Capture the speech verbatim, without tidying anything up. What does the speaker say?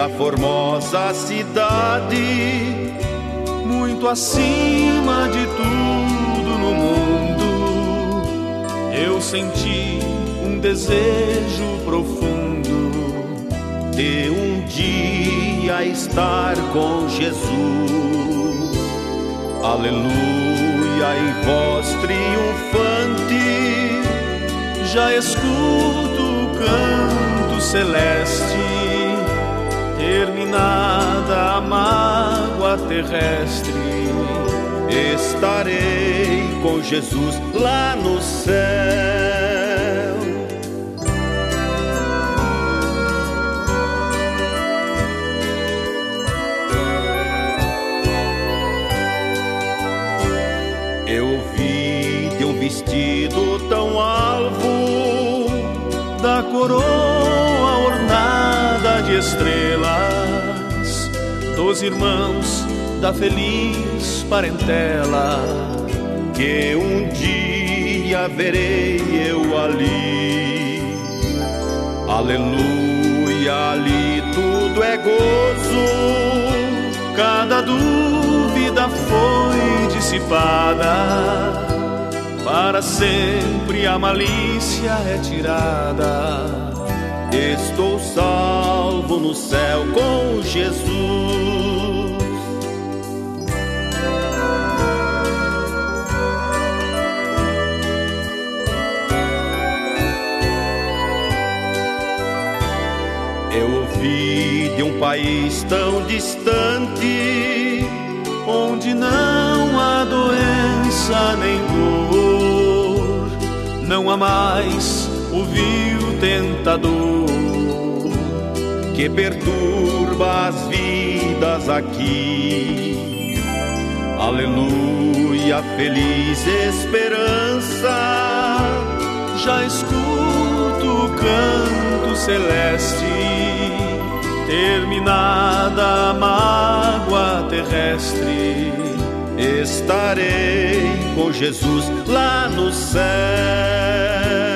da formosa cidade, muito acima de tudo no mundo, eu senti um desejo profundo de um dia estar com Jesus. Aleluia, em voz triunfante, já escuto o canto celeste. Terminada a mágoa terrestre, estarei com Jesus lá no céu. Eu vi de um vestido tão alvo, da coroa ornada de estrelas, dos irmãos da feliz parentela, que um dia verei eu ali. Aleluia, ali tudo é gozo, cada dúvida foi dissipada, para sempre a malícia é tirada. Estou salvo no céu com Jesus. Eu ouvi de um país tão distante, onde não há doença nem dor, não há mais o vil tentador que perturba as vidas aqui. Aleluia, feliz esperança, já escuto o canto celeste. Terminada a mágoa terrestre, estarei com Jesus lá no céu.